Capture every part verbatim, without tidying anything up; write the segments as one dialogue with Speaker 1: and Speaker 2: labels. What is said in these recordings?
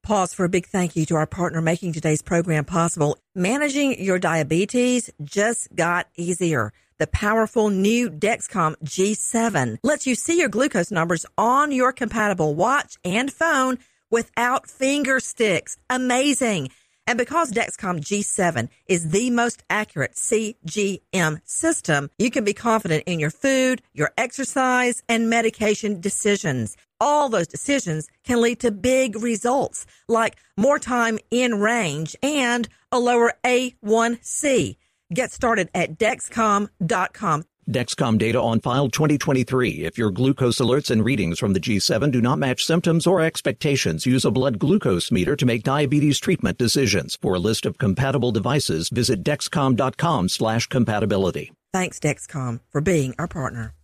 Speaker 1: Pause for a big thank you to our partner making today's program possible. Managing your diabetes just got easier. The powerful new Dexcom G seven lets you see your glucose numbers on your compatible watch and phone without finger sticks. Amazing. And because Dexcom G seven is the most accurate C G M system, you can be confident in your food, your exercise, and medication decisions. All those decisions can lead to big results, like more time in range and a lower A one C. Get started at Dexcom dot com.
Speaker 2: Dexcom data on file twenty twenty-three. If your glucose alerts and readings from the G seven do not match symptoms or expectations, use a blood glucose meter to make diabetes treatment decisions. For a list of compatible devices, visit Dexcom dot com slash compatibility.
Speaker 1: Thanks, Dexcom, for being our partner.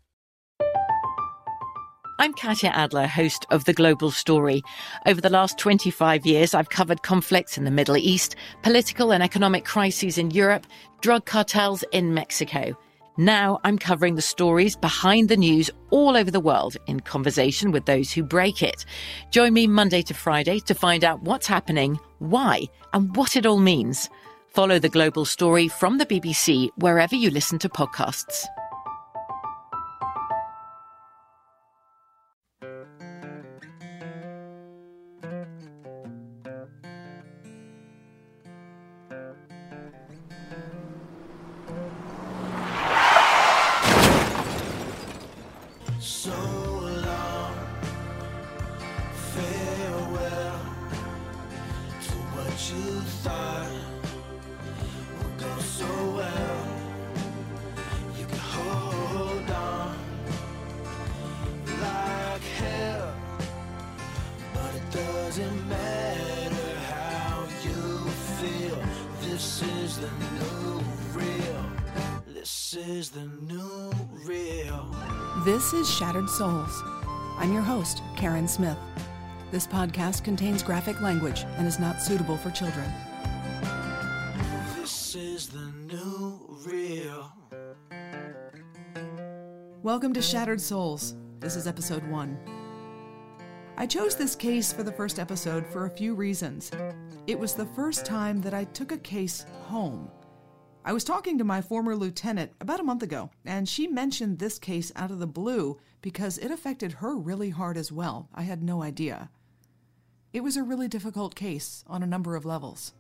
Speaker 3: I'm Katya Adler, host of The Global Story. Over the last twenty-five years, I've covered conflicts in the Middle East, political and economic crises in Europe, drug cartels in Mexico. Now I'm covering the stories behind the news all over the world in conversation with those who break it. Join me Monday to Friday to find out what's happening, why, and what it all means. Follow The Global Story from the B B C wherever you listen to podcasts.
Speaker 4: So long, farewell to what you thought would go so well. You can hold on like hell, but it doesn't matter how you feel. This is the new real. This is the new real.
Speaker 5: This is Shattered Souls. I'm your host, Karen Smith. This podcast contains graphic language and is not suitable for children.
Speaker 4: This is the new real.
Speaker 5: Welcome to Shattered Souls. This is episode one. I chose this case for the first episode for a few reasons. It was the first time that I took a case home. I was talking to my former lieutenant about a month ago, and she mentioned this case out of the blue because it affected her really hard as well. I had no idea. It was a really difficult case on a number of levels.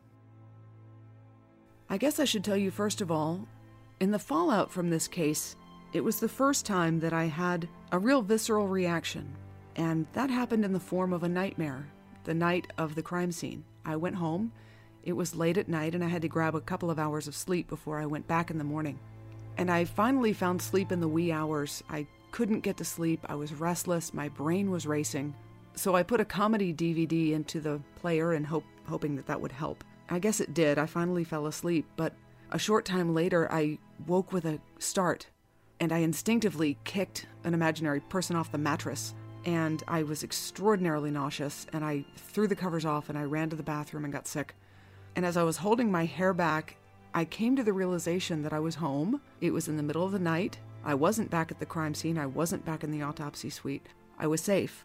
Speaker 5: I guess I should tell you first of all, in the fallout from this case, it was the first time that I had a real visceral reaction, and that happened in the form of a nightmare, the night of the crime scene. I went home. It was late at night, and I had to grab a couple of hours of sleep before I went back in the morning. And I finally found sleep in the wee hours. I couldn't get to sleep. I was restless. My brain was racing. So I put a comedy D V D into the player and hope, hoping that that would help. I guess it did. I finally fell asleep, but a short time later, I woke with a start, and I instinctively kicked an imaginary person off the mattress. And I was extraordinarily nauseous, and I threw the covers off, and I ran to the bathroom and got sick. And as I was holding my hair back, I came to the realization that I was home. It was in the middle of the night. I wasn't back at the crime scene. I wasn't back in the autopsy suite. I was safe.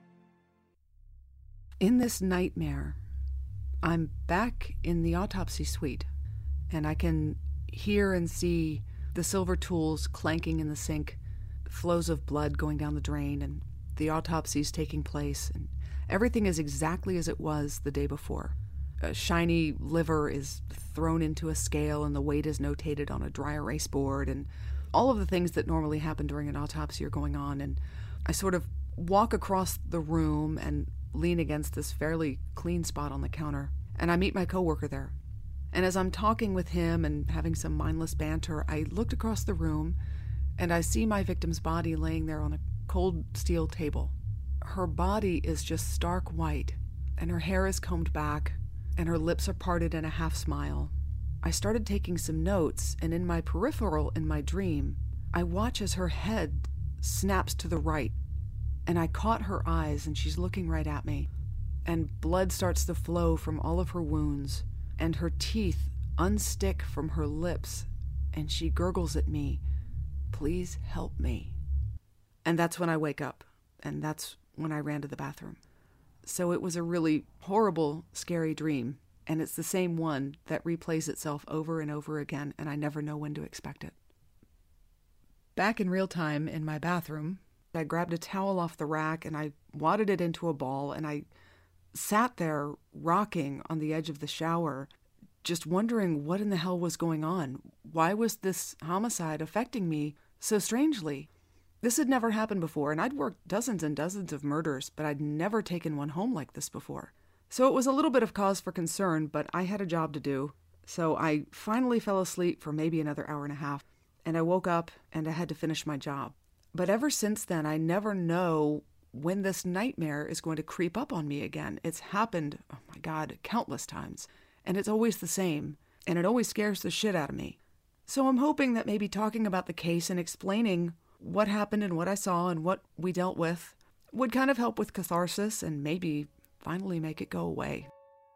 Speaker 5: In this nightmare, I'm back in the autopsy suite, and I can hear and see the silver tools clanking in the sink, flows of blood going down the drain, and the autopsy's taking place, and everything is exactly as it was the day before. A shiny liver is thrown into a scale and the weight is notated on a dry erase board, and all of the things that normally happen during an autopsy are going on. And I sort of walk across the room and lean against this fairly clean spot on the counter, and I meet my coworker there. And as I'm talking with him and having some mindless banter, I looked across the room and I see my victim's body laying there on a cold steel table. Her body is just stark white, and her hair is combed back, and her lips are parted in a half smile. I started taking some notes, and in my peripheral, in my dream, I watch as her head snaps to the right, and I caught her eyes, and she's looking right at me, and blood starts to flow from all of her wounds, and her teeth unstick from her lips, and she gurgles at me, "Please help me." And that's when I wake up, and that's when I ran to the bathroom. So it was a really horrible, scary dream. And it's the same one that replays itself over and over again, and I never know when to expect it. Back in real time in my bathroom, I grabbed a towel off the rack and I wadded it into a ball, and I sat there rocking on the edge of the shower, just wondering what in the hell was going on. Why was this homicide affecting me so strangely? This had never happened before, and I'd worked dozens and dozens of murders, but I'd never taken one home like this before. So it was a little bit of cause for concern, but I had a job to do. So I finally fell asleep for maybe another hour and a half, and I woke up and I had to finish my job. But ever since then, I never know when this nightmare is going to creep up on me again. It's happened, oh my God, countless times, and it's always the same, and it always scares the shit out of me. So I'm hoping that maybe talking about the case and explaining what happened and what I saw and what we dealt with would kind of help with catharsis and maybe finally make it go away.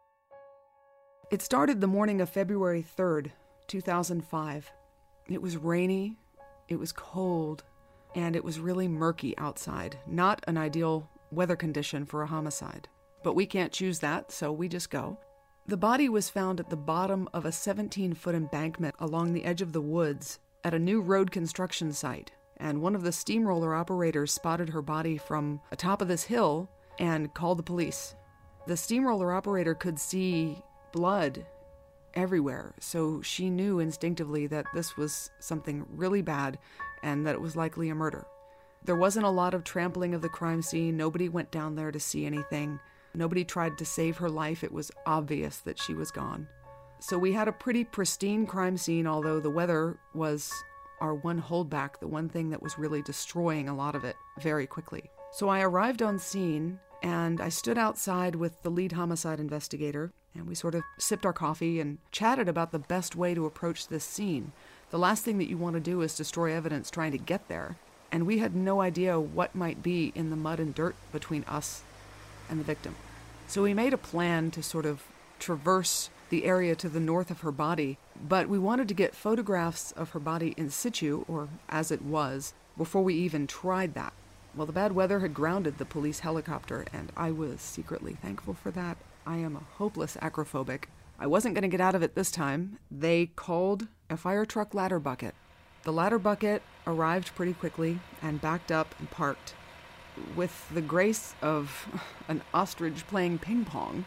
Speaker 5: It started the morning of February third, two thousand five. It was rainy, it was cold, and it was really murky outside. Not an ideal weather condition for a homicide. But we can't choose that, so we just go. The body was found at the bottom of a seventeen-foot embankment along the edge of the woods at a new road construction site. And one of the steamroller operators spotted her body from atop of this hill and called the police. The steamroller operator could see blood everywhere, so she knew instinctively that this was something really bad and that it was likely a murder. There wasn't a lot of trampling of the crime scene. Nobody went down there to see anything. Nobody tried to save her life. It was obvious that she was gone. So we had a pretty pristine crime scene, although the weather was our one holdback, the one thing that was really destroying a lot of it very quickly. So I arrived on scene, and I stood outside with the lead homicide investigator, and we sort of sipped our coffee and chatted about the best way to approach this scene. The last thing that you want to do is destroy evidence trying to get there, and we had no idea what might be in the mud and dirt between us and the victim. So we made a plan to sort of traverse the area to the north of her body, but we wanted to get photographs of her body in situ, or as it was, before we even tried that. Well, the bad weather had grounded the police helicopter, and I was secretly thankful for that. I am a hopeless acrophobic. I wasn't going to get out of it this time. They called a fire truck ladder bucket. The ladder bucket arrived pretty quickly and backed up and parked. With the grace of an ostrich playing ping pong,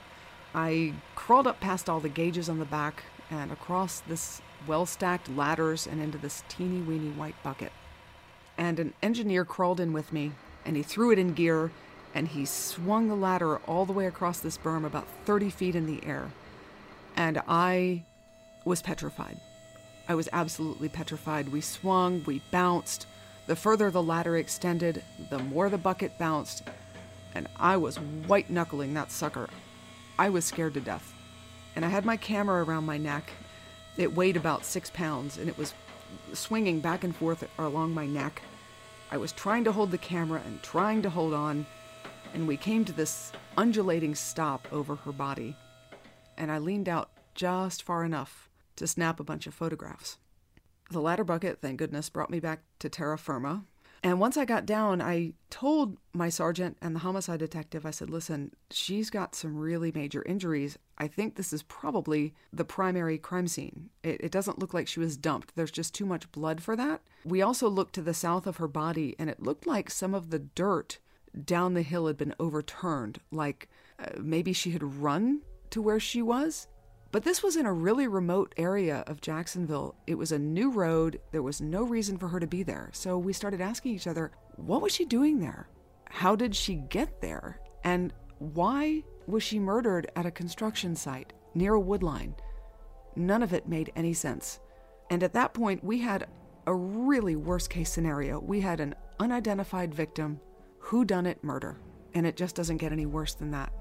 Speaker 5: I crawled up past all the gauges on the back and across this well-stacked ladders and into this teeny-weeny white bucket. And an engineer crawled in with me, and he threw it in gear, and he swung the ladder all the way across this berm about thirty feet in the air. And I was petrified. I was absolutely petrified. We swung, we bounced. The further the ladder extended, the more the bucket bounced, and I was white-knuckling that sucker. I was scared to death. And I had my camera around my neck. It weighed about six pounds, and it was swinging back and forth along my neck. I was trying to hold the camera and trying to hold on, and we came to this undulating stop over her body. And I leaned out just far enough to snap a bunch of photographs. The ladder bucket, thank goodness, brought me back to terra firma. And once I got down, I told my sergeant and the homicide detective, I said, listen, she's got some really major injuries. I think this is probably the primary crime scene. It, it doesn't look like she was dumped. There's just too much blood for that. We also looked to the south of her body, and it looked like some of the dirt down the hill had been overturned, like uh, maybe she had run to where she was. But this was in a really remote area of Jacksonville. It was a new road. There was no reason for her to be there. So we started asking each other, what was she doing there? How did she get there? And why was she murdered at a construction site near a wood line? None of it made any sense. And at that point, we had a really worst case scenario. We had an unidentified victim, whodunit murder. And it just doesn't get any worse than that.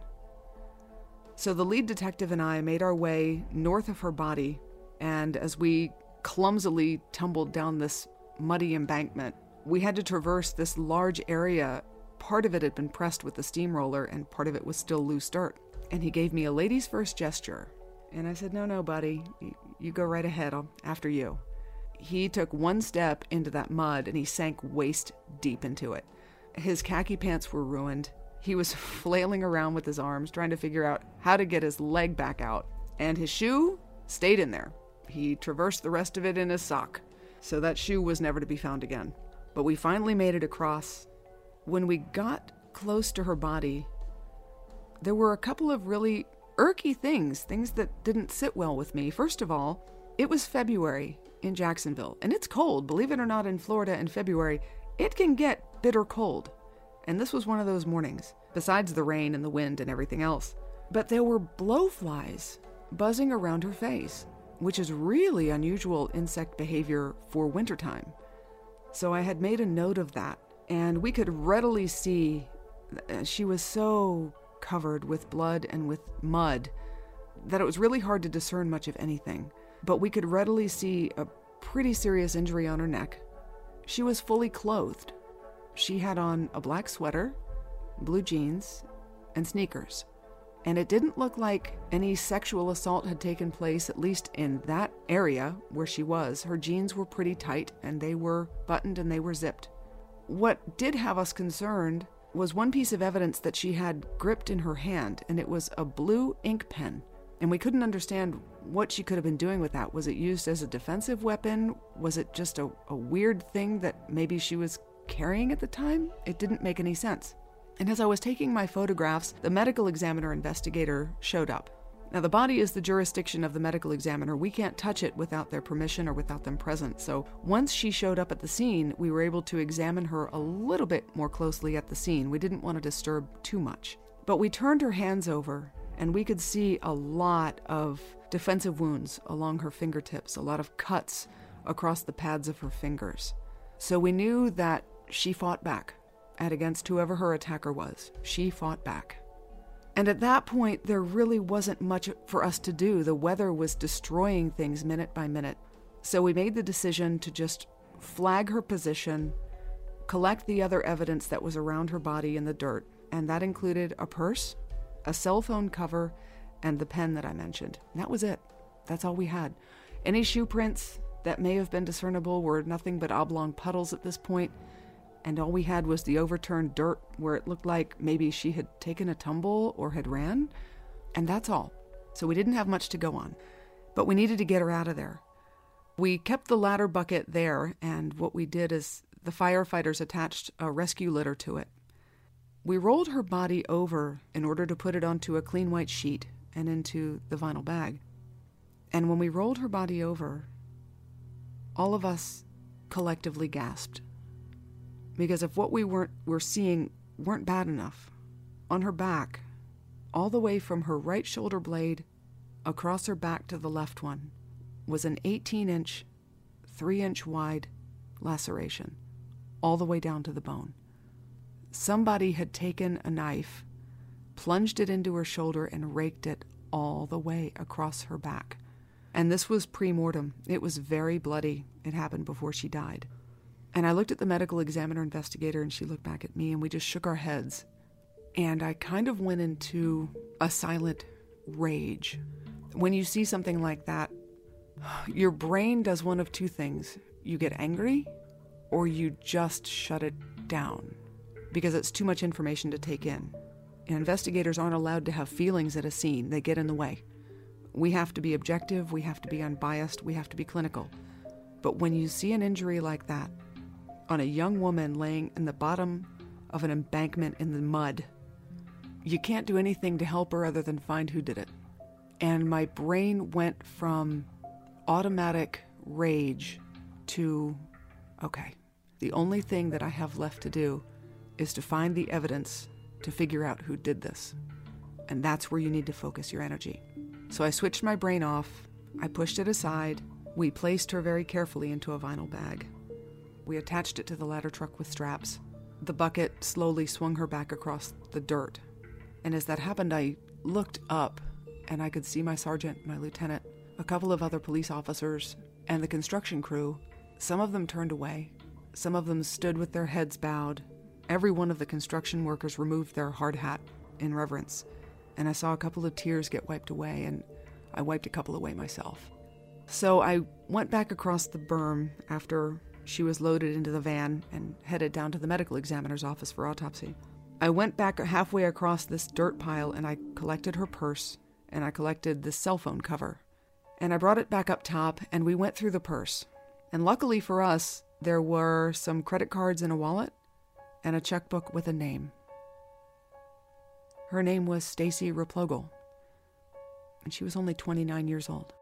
Speaker 5: So the lead detective and I made our way north of her body, and as we clumsily tumbled down this muddy embankment, we had to traverse this large area. Part of it had been pressed with the steamroller, and part of it was still loose dirt. And he gave me a lady's first gesture. And I said, no, no, buddy, you, you go right ahead, I'll, after you. He took one step into that mud, and he sank waist deep into it. His khaki pants were ruined. He was flailing around with his arms, trying to figure out how to get his leg back out. And his shoe stayed in there. He traversed the rest of it in his sock. So that shoe was never to be found again. But we finally made it across. When we got close to her body, there were a couple of really irky things, things that didn't sit well with me. First of all, it was February in Jacksonville, and it's cold. Believe it or not, in Florida in February, it can get bitter cold. And this was one of those mornings, besides the rain and the wind and everything else. But there were blowflies buzzing around her face, which is really unusual insect behavior for wintertime. So I had made a note of that, and we could readily see she was so covered with blood and with mud that it was really hard to discern much of anything. But we could readily see a pretty serious injury on her neck. She was fully clothed. She had on a black sweater, blue jeans, and sneakers. And it didn't look like any sexual assault had taken place, at least in that area where she was. Her jeans were pretty tight, and they were buttoned and they were zipped. What did have us concerned was one piece of evidence that she had gripped in her hand, and it was a blue ink pen. And we couldn't understand what she could have been doing with that. Was it used as a defensive weapon? Was it just a, a weird thing that maybe she was carrying at the time? It didn't make any sense. And as I was taking my photographs, the medical examiner investigator showed up. Now, the body is the jurisdiction of the medical examiner. We can't touch it without their permission or without them present. So once she showed up at the scene, we were able to examine her a little bit more closely at the scene. We didn't want to disturb too much. But we turned her hands over, and we could see a lot of defensive wounds along her fingertips, a lot of cuts across the pads of her fingers. So we knew that she fought back at against whoever her attacker was. She fought back. And at that point, there really wasn't much for us to do. The weather was destroying things minute by minute. So we made the decision to just flag her position, collect the other evidence that was around her body in the dirt, and that included a purse, a cell phone cover, and the pen that I mentioned. And that was it. That's all we had. Any shoe prints that may have been discernible were nothing but oblong puddles at this point. And all we had was the overturned dirt where it looked like maybe she had taken a tumble or had ran. And that's all. So we didn't have much to go on. But we needed to get her out of there. We kept the ladder bucket there, and what we did is the firefighters attached a rescue litter to it. We rolled her body over in order to put it onto a clean white sheet and into the vinyl bag. And when we rolled her body over, all of us collectively gasped. Because if what we weren't were seeing weren't bad enough, on her back, all the way from her right shoulder blade across her back to the left one, was an eighteen-inch, three-inch wide laceration, all the way down to the bone. Somebody had taken a knife, plunged it into her shoulder, and raked it all the way across her back. And this was pre-mortem. It was very bloody. It happened before she died. And I looked at the medical examiner investigator, and she looked back at me, and we just shook our heads. And I kind of went into a silent rage. When you see something like that, your brain does one of two things. You get angry, or you just shut it down, because it's too much information to take in. And investigators aren't allowed to have feelings at a scene. They get in the way. We have to be objective, we have to be unbiased, we have to be clinical. But when you see an injury like that, on a young woman laying in the bottom of an embankment in the mud, you can't do anything to help her other than find who did it. And my brain went from automatic rage to, okay, the only thing that I have left to do is to find the evidence to figure out who did this. And that's where you need to focus your energy. So I switched my brain off, I pushed it aside, we placed her very carefully into a vinyl bag. We attached it to the ladder truck with straps. The bucket slowly swung her back across the dirt. And as that happened, I looked up, and I could see my sergeant, my lieutenant, a couple of other police officers, and the construction crew. Some of them turned away. Some of them stood with their heads bowed. Every one of the construction workers removed their hard hat in reverence. And I saw a couple of tears get wiped away, and I wiped a couple away myself. So I went back across the berm after she was loaded into the van and headed down to the medical examiner's office for autopsy. I went back halfway across this dirt pile and I collected her purse and I collected this cell phone cover. And I brought it back up top and we went through the purse. And luckily for us, there were some credit cards in a wallet and a checkbook with a name. Her name was Stacy Replogle, and she was only twenty-nine years old.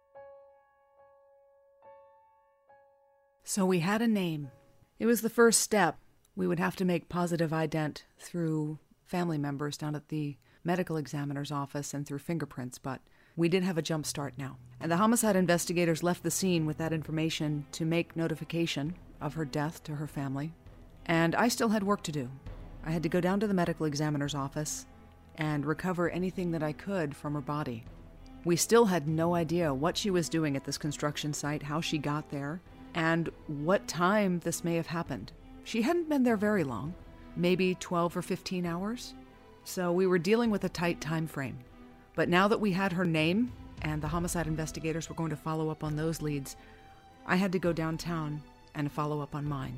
Speaker 5: So we had a name. It was the first step. We would have to make positive ident through family members down at the medical examiner's office and through fingerprints, but we did have a jump start now. And the homicide investigators left the scene with that information to make notification of her death to her family. And I still had work to do. I had to go down to the medical examiner's office and recover anything that I could from her body. We still had no idea what she was doing at this construction site, how she got there, and what time this may have happened. She hadn't been there very long, maybe twelve or fifteen hours. So we were dealing with a tight time frame. But now that we had her name and the homicide investigators were going to follow up on those leads, I had to go downtown and follow up on mine.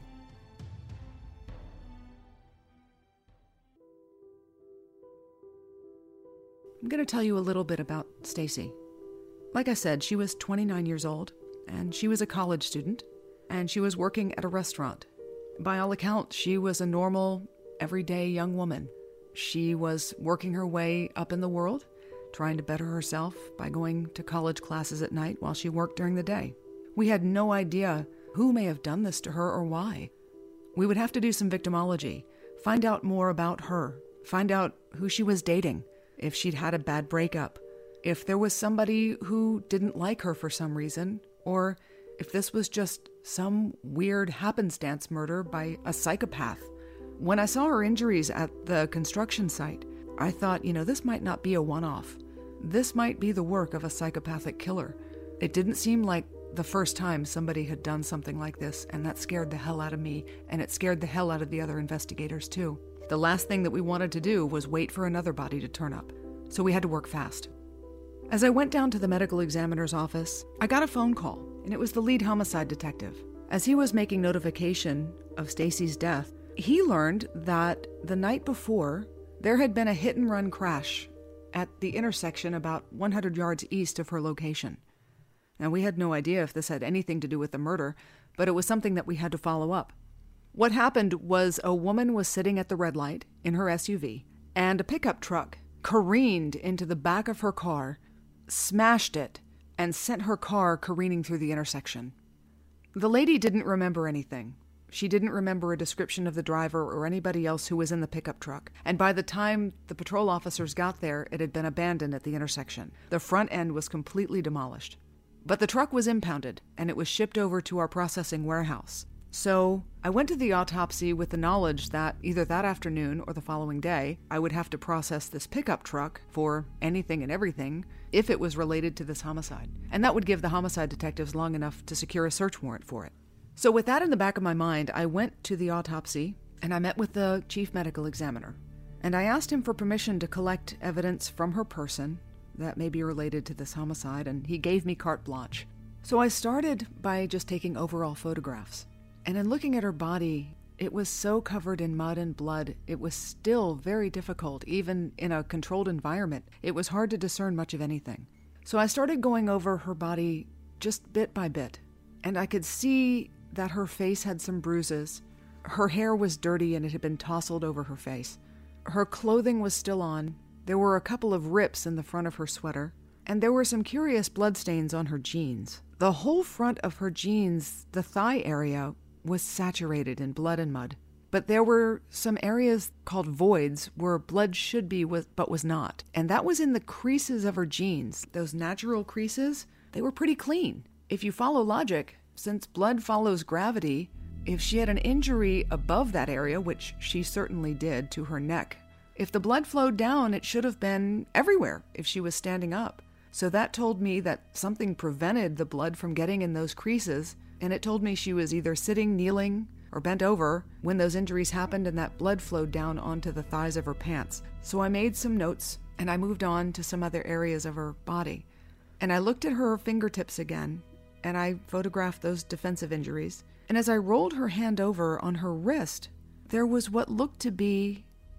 Speaker 5: I'm going to tell you a little bit about Stacy. Like I said, she was twenty-nine years old, and she was a college student, and she was working at a restaurant. By all accounts, she was a normal, everyday young woman. She was working her way up in the world, trying to better herself by going to college classes at night while she worked during the day. We had no idea who may have done this to her or why. We would have to do some victimology, find out more about her, find out who she was dating, if she'd had a bad breakup, if there was somebody who didn't like her for some reason, or if this was just some weird happenstance murder by a psychopath. When I saw her injuries at the construction site, I thought, you know, this might not be a one-off. This might be the work of a psychopathic killer. It didn't seem like the first time somebody had done something like this, and that scared the hell out of me, and it scared the hell out of the other investigators too. The last thing that we wanted to do was wait for another body to turn up, so we had to work fast. As I went down to the medical examiner's office, I got a phone call, and it was the lead homicide detective. As he was making notification of Stacy's death, he learned that the night before, there had been a hit-and-run crash at the intersection about one hundred yards east of her location. Now, we had no idea if this had anything to do with the murder, but it was something that we had to follow up. What happened was a woman was sitting at the red light in her S U V, and a pickup truck careened into the back of her car, smashed it, and sent her car careening through the intersection. The lady didn't remember anything. She didn't remember a description of the driver or anybody else who was in the pickup truck. And by the time the patrol officers got there, it had been abandoned at the intersection. The front end was completely demolished. But the truck was impounded, and it was shipped over to our processing warehouse. So I went to the autopsy with the knowledge that either that afternoon or the following day, I would have to process this pickup truck for anything and everything if it was related to this homicide. And that would give the homicide detectives long enough to secure a search warrant for it. So with that in the back of my mind, I went to the autopsy and I met with the chief medical examiner. And I asked him for permission to collect evidence from her person that may be related to this homicide, and he gave me carte blanche. So I started by just taking overall photographs. And in looking at her body, it was so covered in mud and blood, it was still very difficult, even in a controlled environment. It was hard to discern much of anything. So I started going over her body just bit by bit, and I could see that her face had some bruises. Her hair was dirty and it had been tousled over her face. Her clothing was still on. There were a couple of rips in the front of her sweater, and there were some curious bloodstains on her jeans. The whole front of her jeans, the thigh area, was saturated in blood and mud. But there were some areas called voids where blood should be but was not. And that was in the creases of her jeans. Those natural creases, they were pretty clean. If you follow logic, since blood follows gravity, if she had an injury above that area, which she certainly did to her neck, if the blood flowed down, it should have been everywhere if she was standing up. So that told me that something prevented the blood from getting in those creases, and it told me she was either sitting, kneeling, or bent over when those injuries happened and that blood flowed down onto the thighs of her pants. So I made some notes, and I moved on to some other areas of her body. And I looked at her fingertips again, and I photographed those defensive injuries. And as I rolled her hand over on her wrist, there was what looked to be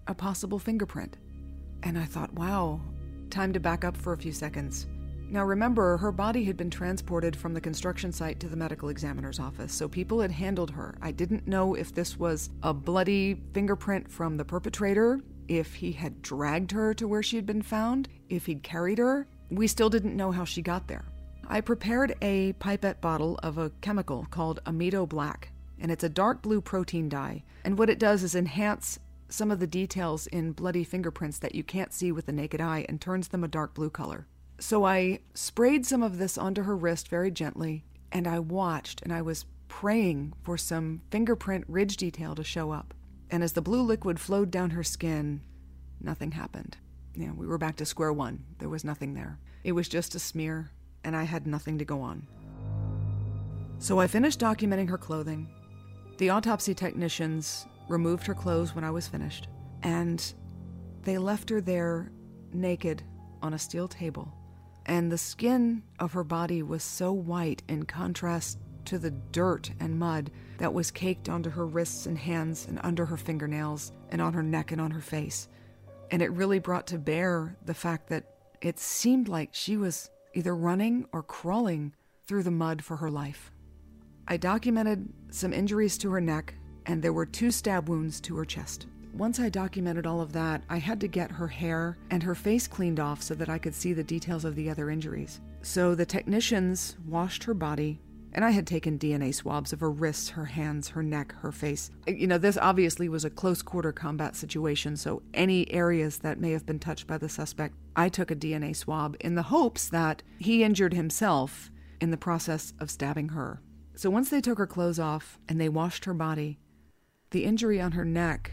Speaker 5: a possible fingerprint. And I thought, wow, time to back up for a few seconds. Now remember, her body had been transported from the construction site to the medical examiner's office, so people had handled her. I didn't know if this was a bloody fingerprint from the perpetrator, if he had dragged her to where she had been found, if he'd carried her. We still didn't know how she got there. I prepared a pipette bottle of a chemical called Amido Black, and it's a dark blue protein dye, and what it does is enhance some of the details in bloody fingerprints that you can't see with the naked eye and turns them a dark blue color. So I sprayed some of this onto her wrist very gently, and I watched, and I was praying for some fingerprint ridge detail to show up. And as the blue liquid flowed down her skin, nothing happened. You know, we were back to square one. There was nothing there. It was just a smear, and I had nothing to go on. So I finished documenting her clothing. The autopsy technicians removed her clothes when I was finished, and they left her there naked on a steel table. And the skin of her body was so white in contrast to the dirt and mud that was caked onto her wrists and hands and under her fingernails and on her neck and on her face. And it really brought to bear the fact that it seemed like she was either running or crawling through the mud for her life. I documented some injuries to her neck, and there were two stab wounds to her chest. Once I documented all of that, I had to get her hair and her face cleaned off so that I could see the details of the other injuries. So the technicians washed her body, and I had taken D N A swabs of her wrists, her hands, her neck, her face. You know, this obviously was a close-quarter combat situation, so any areas that may have been touched by the suspect, I took a D N A swab in the hopes that he injured himself in the process of stabbing her. So once they took her clothes off and they washed her body, the injury on her neck,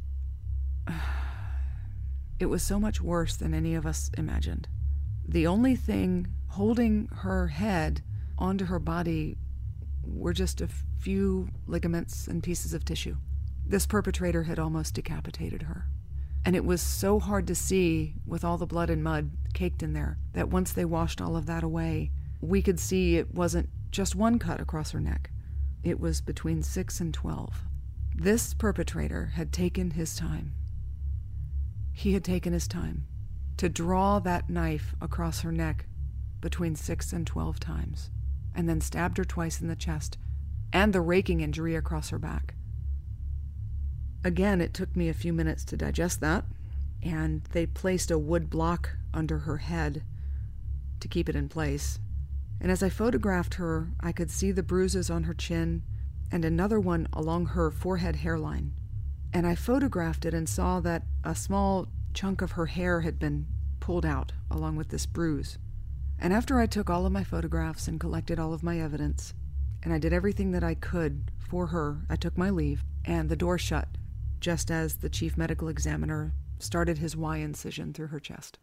Speaker 5: it was so much worse than any of us imagined. The only thing holding her head onto her body were just a few ligaments and pieces of tissue. This perpetrator had almost decapitated her. And it was so hard to see with all the blood and mud caked in there that once they washed all of that away, we could see it wasn't just one cut across her neck. It was between six and twelve. This perpetrator had taken his time. He had taken his time to draw that knife across her neck between six and twelve times, and then stabbed her twice in the chest, and the raking injury across her back. Again, it took me a few minutes to digest that, and they placed a wood block under her head to keep it in place. And as I photographed her, I could see the bruises on her chin and another one along her forehead hairline. And I photographed it and saw that a small chunk of her hair had been pulled out along with this bruise. And after I took all of my photographs and collected all of my evidence, and I did everything that I could for her, I took my leave, and the door shut just as the chief medical examiner started his Y incision through her chest.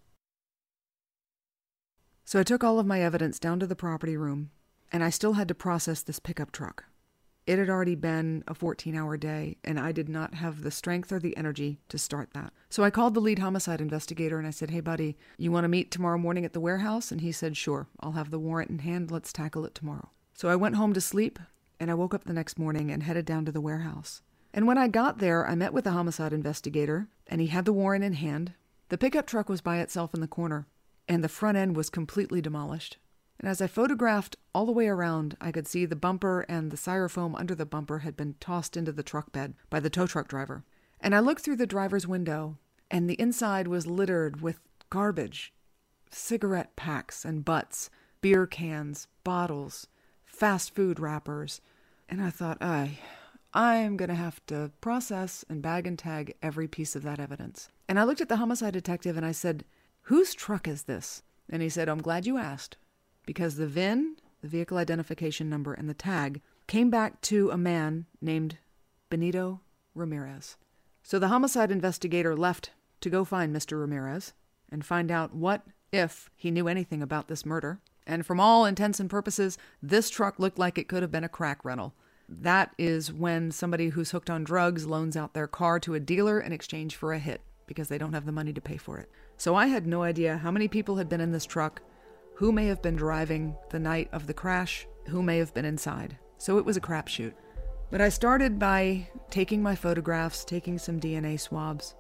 Speaker 5: So I took all of my evidence down to the property room, and I still had to process this pickup truck. It had already been a fourteen-hour day, and I did not have the strength or the energy to start that. So I called the lead homicide investigator, and I said, "Hey, buddy, you want to meet tomorrow morning at the warehouse?" And he said, "Sure, I'll have the warrant in hand. Let's tackle it tomorrow." So I went home to sleep, and I woke up the next morning and headed down to the warehouse. And when I got there, I met with the homicide investigator, and he had the warrant in hand. The pickup truck was by itself in the corner, and the front end was completely demolished. And as I photographed all the way around, I could see the bumper and the styrofoam under the bumper had been tossed into the truck bed by the tow truck driver. And I looked through the driver's window, and the inside was littered with garbage, cigarette packs and butts, beer cans, bottles, fast food wrappers. And I thought, I, I'm going to have to process and bag and tag every piece of that evidence. And I looked at the homicide detective and I said, "Whose truck is this?" And he said, "I'm glad you asked, because the V I N, the vehicle identification number, and the tag came back to a man named Benito Ramirez." So the homicide investigator left to go find Mister Ramirez and find out what, if he knew anything about this murder. And from all intents and purposes, this truck looked like it could have been a crack rental. That is when somebody who's hooked on drugs loans out their car to a dealer in exchange for a hit because they don't have the money to pay for it. So I had no idea how many people had been in this truck, who may have been driving the night of the crash, who may have been inside. So it was a crapshoot. But I started by taking my photographs, taking some D N A swabs,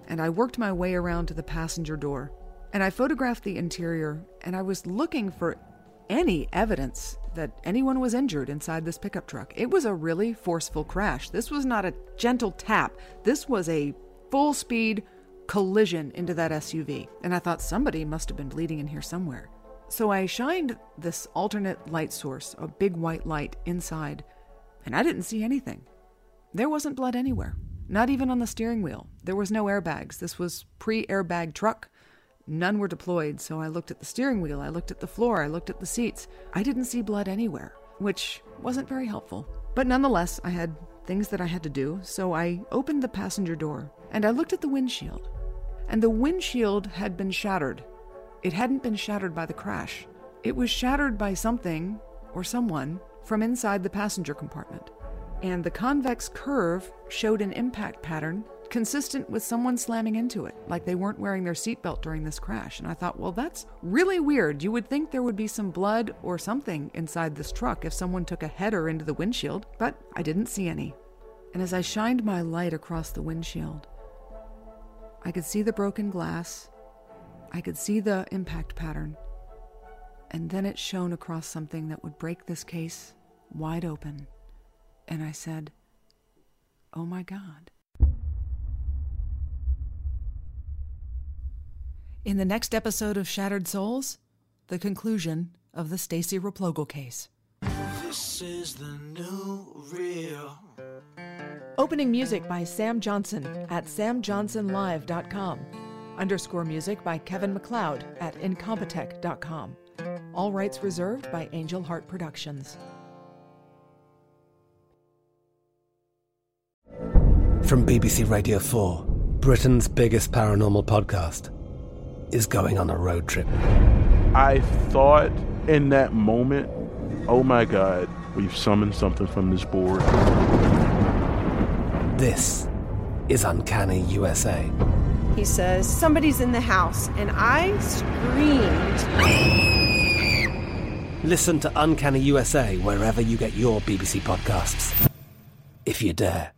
Speaker 5: and I worked my way around to the passenger door. And I photographed the interior, and I was looking for any evidence that anyone was injured inside this pickup truck. It was a really forceful crash. This was not a gentle tap. This was a full-speed collision into that S U V. And I thought somebody must have been bleeding in here somewhere. So I shined this alternate light source, a big white light, inside, and I didn't see anything. There wasn't blood anywhere, not even on the steering wheel. There was no airbags. This was pre-airbag truck. None were deployed, so I looked at the steering wheel, I looked at the floor, I looked at the seats. I didn't see blood anywhere, which wasn't very helpful. But nonetheless, I had things that I had to do, so I opened the passenger door, and I looked at the windshield. And the windshield had been shattered. It hadn't been shattered by the crash. It was shattered by something, or someone, from inside the passenger compartment. And the convex curve showed an impact pattern consistent with someone slamming into it, like they weren't wearing their seatbelt during this crash. And I thought, well, that's really weird. You would think there would be some blood or something inside this truck if someone took a header into the windshield, but I didn't see any. And as I shined my light across the windshield, I could see the broken glass, I could see the impact pattern, and then it shone across something that would break this case wide open. And I said, oh my God. In the next episode of Shattered Souls, the conclusion of the Stacy Replogle case.
Speaker 4: This is the new real.
Speaker 5: Opening music by Sam Johnson at sam johnson live dot com. Underscore music by Kevin MacLeod at incompetech dot com. All rights reserved by Angel Heart Productions.
Speaker 6: From B B C Radio four, Britain's biggest paranormal podcast is going on a road trip.
Speaker 7: I thought in that moment, oh my God, we've summoned something from this board.
Speaker 6: This is Uncanny U S A.
Speaker 8: He says, somebody's in the house, and I screamed.
Speaker 6: Listen to Uncanny U S A wherever you get your B B C podcasts, if you dare.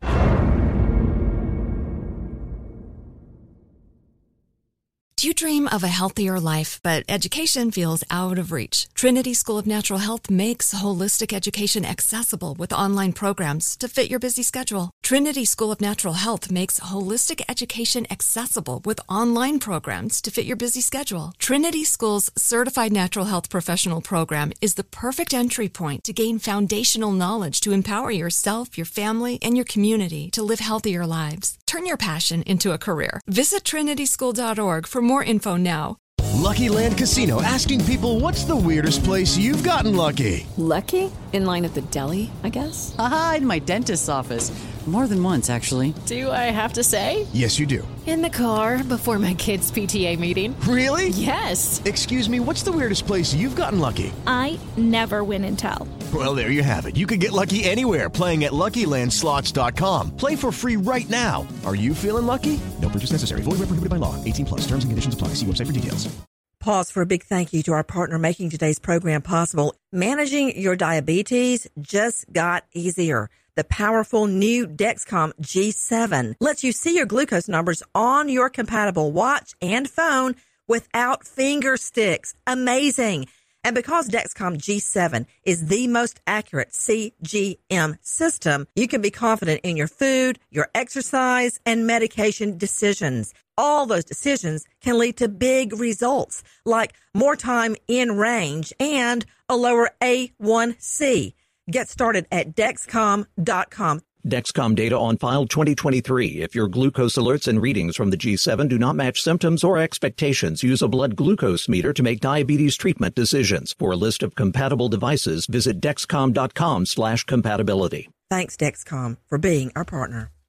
Speaker 9: Do you dream of a healthier life, but education feels out of reach? Trinity School of Natural Health makes holistic education accessible with online programs to fit your busy schedule. Trinity School of Natural Health makes holistic education accessible with online programs to fit your busy schedule. Trinity School's Certified Natural Health Professional Program is the perfect entry point to gain foundational knowledge to empower yourself, your family, and your community to live healthier lives. Turn your passion into a career. Visit trinity school dot org for more info now.
Speaker 10: Lucky Land Casino, asking people, what's the weirdest place you've gotten lucky?
Speaker 11: Lucky? In line at the deli, I guess?
Speaker 12: Aha, in my dentist's office. More than once, actually.
Speaker 11: Do I have to say?
Speaker 10: Yes, you do.
Speaker 11: In the car before my kids' P T A meeting.
Speaker 10: Really?
Speaker 11: Yes.
Speaker 10: Excuse me, what's the weirdest place you've gotten lucky?
Speaker 13: I never win and tell.
Speaker 10: Well, there you have it. You can get lucky anywhere, playing at lucky land slots dot com. Play for free right now. Are you feeling lucky? No purchase necessary. Void where prohibited by law. eighteen plus. Terms and conditions apply. See website for details.
Speaker 1: Pause for a big thank you to our partner making today's program possible. Managing your diabetes just got easier. The powerful new Dexcom G seven lets you see your glucose numbers on your compatible watch and phone without finger sticks. Amazing. And because Dexcom G seven is the most accurate C G M system, you can be confident in your food, your exercise, and medication decisions. All those decisions can lead to big results, like more time in range and a lower A one C. Get started at Dexcom dot com.
Speaker 2: Dexcom data on file twenty twenty-three. If your glucose alerts and readings from the G seven do not match symptoms or expectations, use a blood glucose meter to make diabetes treatment decisions. For a list of compatible devices, visit Dexcom dot com slash compatibility.
Speaker 1: Thanks, Dexcom, for being our partner.